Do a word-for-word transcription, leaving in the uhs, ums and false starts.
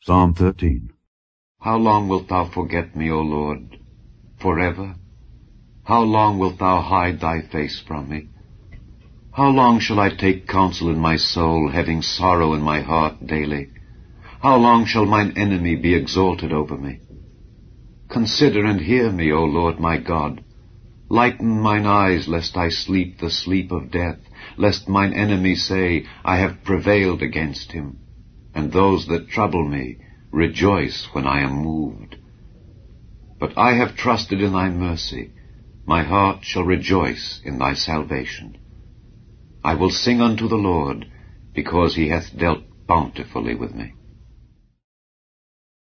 Psalm thirteen. How long wilt thou forget me, O Lord? Forever? How long wilt thou hide thy face from me? How long shall I take counsel in my soul, having sorrow in my heart daily? How long shall mine enemy be exalted over me? Consider and hear me, O Lord my God. Lighten mine eyes, lest I sleep the sleep of death, lest mine enemy say, I have prevailed against him. And those that trouble me rejoice when I am moved. But I have trusted in thy mercy. My heart shall rejoice in thy salvation. I will sing unto the Lord, because he hath dealt bountifully with me.